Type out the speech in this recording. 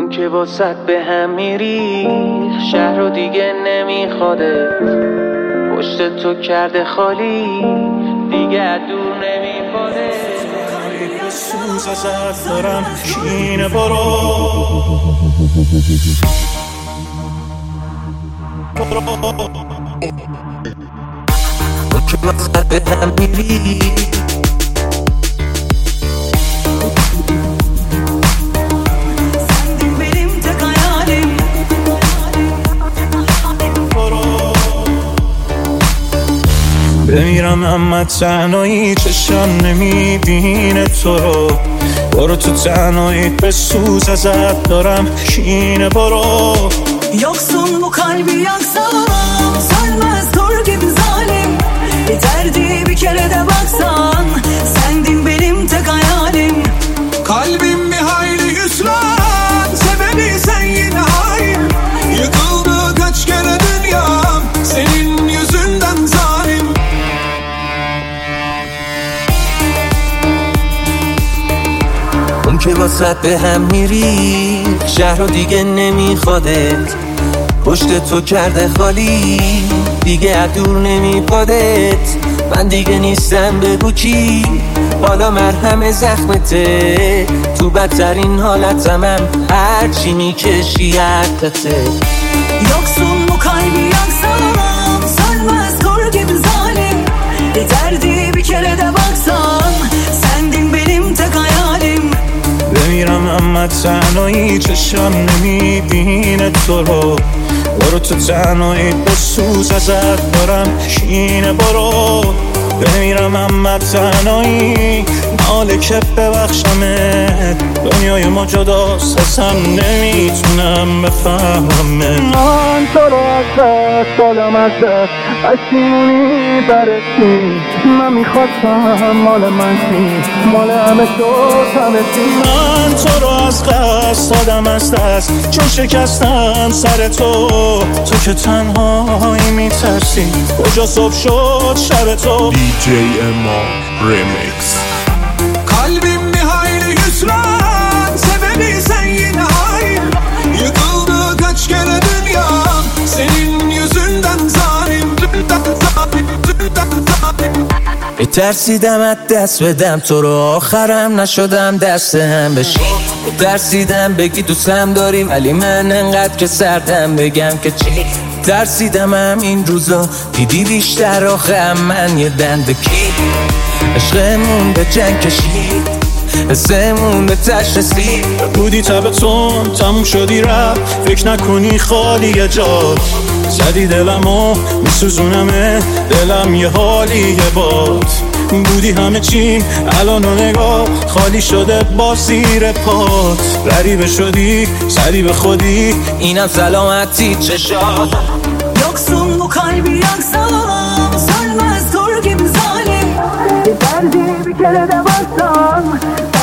که واسط به هم میری، شهر رو دیگه نمیخواده، پشت تو کرده خالی، دیگه دور نمیپاده. سوز ازت دارم کینه برو که واسط به هم میری، بمیرم اما تنهایی چشم نمیبینه تو رو. برو تو تنهایی به سوز ازت دارم کینه برو. Yoksun bu kalbi yaksam, sönmez dur gibi zalim. Yeterdi bir kere de baksan, sendin benim tek hayalim. Kalbim bir hayli hüsran, sebebi sen yine hain. Yıkıldı kaç kere dünyam, senin yüzünden zalim. اون که واسط به هم میری، شهر رو دیگه نمیخوادت، پشت تو کرده خالی، دیگه عدور نمیپادت. من دیگه نیستم بگو کی، حالا مرهم زخمته، تو بدترین حالتمم هرچی میکشی حقته. Yoksun bu kalbi yaksam, sönmez kor gibi zalim. Yeterdi bir kere de baksan, sendin benim tek hayalim. بمیرم اما تنهایی چشم نمیبینه تو رو. برو تو تنهایی به سوز ازت دارم کینه برو. بمیرم اما تنهایی مالکه ببخشمت، دنیای ما جداست اصلا نمیتونم بفهممت. من تو رو از دست دادم، از دست پشیمونی برسی. من میخواستم مال من چی، مال همه تو همه چی. من تو رو از قصد دادم، از دست چون شکستم سر تو. تو که تنهایی میترسی، کجا صبح شد شب تو. DJ Emma Remix. Kalbim bir hayli hüsran, sebebi sen yine hain. Yıkıldı kaç kere dünyam, senin yüzünden zalim. ترسیدم از دست بدم تو رو، آخرم نشدم دست هم بشی. ترسیدم بگی دوستم داریم، ولی من انقدر که سردم بگم که چی. ترسیدم این روزا دیدی بیشتر آخه من یه دنده کی. عشقمون به جنگ کشید، حسمون به تش رسید. بودی تبتون تموم شدی رفت، فکر نکنی خالی جات. زدی دلمو میسوزونمه، دلم یه حالی یه باد. بودی همه چیم الان و نگاه خالی شده با زیر پات. غریبه شدی زدی به خودی، اینم سلامتی چشات. Yoksun bu kalbi yaksam, sönmez kor gibi zalim. Yeterdi bir kere de baksan,